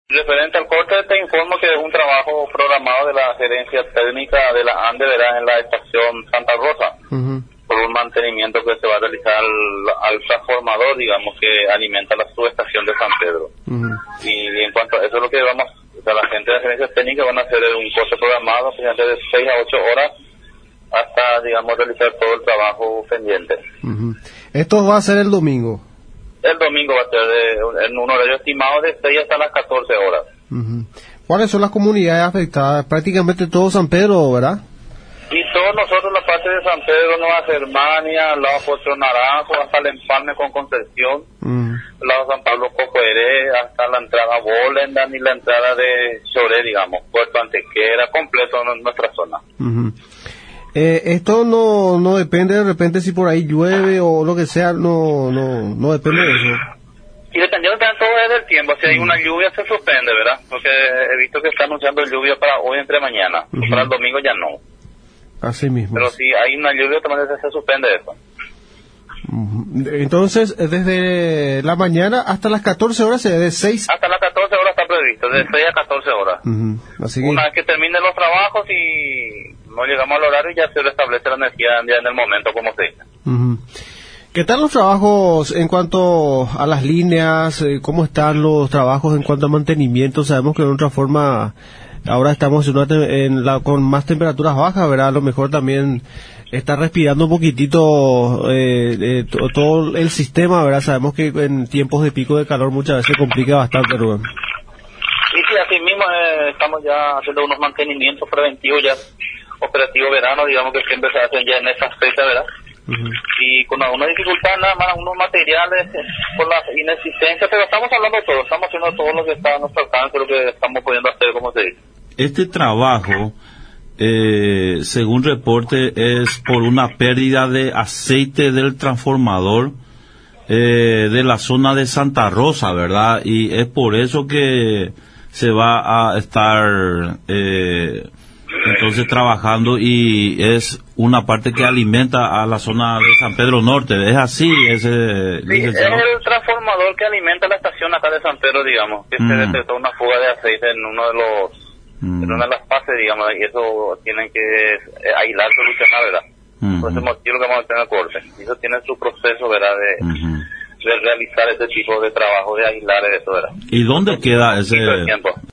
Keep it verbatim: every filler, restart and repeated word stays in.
Referente al corte, te informo que es un trabajo programado de la gerencia técnica de la ANDE, ¿verdad?, en la estación Santa Rosa, uh-huh. por un mantenimiento que se va a realizar al, al transformador, digamos, que alimenta la subestación de San Pedro. Uh-huh. Y, y en cuanto a eso, es lo que vamos, o sea, la gente de la gerencia técnica van a hacer un corte programado, de seis a ocho horas, hasta, digamos, realizar todo el trabajo pendiente. Uh-huh. ¿Esto va a ser el domingo? El domingo va a ser de, en un horario estimado de seis hasta las catorce horas. Uh-huh. ¿Cuáles son las comunidades afectadas? Prácticamente todo San Pedro, ¿verdad? Y todos nosotros, la parte de San Pedro, Nueva Germania, al lado de Puerto Naranjo, hasta el empalme con Concepción, uh-huh. al lado de San Pablo Cocoeré, hasta la entrada a Bolendan y la entrada de Choré, digamos, Puerto Antequera, completo en nuestra zona. Uh-huh. Eh, esto no no depende de repente si por ahí llueve o lo que sea, no no no depende de eso. Y dependiendo también todo es del tiempo, si hay una lluvia se suspende, ¿verdad? Porque he visto que está anunciando lluvia para hoy entre mañana, uh-huh. para el domingo ya no. Así mismo. Pero si hay una lluvia también se, se suspende eso. Uh-huh. Entonces, desde la mañana hasta las catorce horas, de seis... Hasta las catorce horas está previsto, de seis a catorce horas. Uh-huh. Así que... Una vez que terminen los trabajos y no llegamos al horario, ya se restablece la energía ya en el momento, como se dice. Uh-huh. ¿Qué tal los trabajos en cuanto a las líneas? ¿Cómo están los trabajos en cuanto a mantenimiento? Sabemos que de otra forma ahora estamos en una te- en la, con más temperaturas bajas, ¿verdad? A lo mejor también está respirando un poquitito eh, eh, to- todo el sistema, ¿verdad? Sabemos que en tiempos de pico de calor muchas veces complica bastante, Rubén. Sí, sí, así mismo eh, estamos ya haciendo unos mantenimientos preventivos ya operativo verano, digamos que siempre se hacen ya en esas fechas, ¿verdad? Uh-huh. Y con alguna dificultad, nada más, unos materiales eh, por la inexistencia, pero estamos hablando de todo, estamos haciendo todo lo que está a nuestro alcance, lo que estamos pudiendo hacer, como se dice. Este trabajo, eh, según reporte, es por una pérdida de aceite del transformador eh, de la zona de Santa Rosa, ¿verdad? Y es por eso que se va a estar... Eh, entonces trabajando y es una parte que alimenta a la zona de San Pedro Norte, ¿es así? Ese, sí, es el transformador que alimenta la estación acá de San Pedro, digamos, que mm. se detectó una fuga de aceite en uno de los mm. en una de las fases, digamos, y eso tienen que eh, aislar, solucionar, ¿verdad? Mm-hmm. Por ese motivo que vamos a tener corte. Y eso tiene su proceso, ¿verdad? De, mm-hmm. de realizar ese tipo de trabajo, de aislar eso, ¿verdad? ¿Y dónde queda ese...?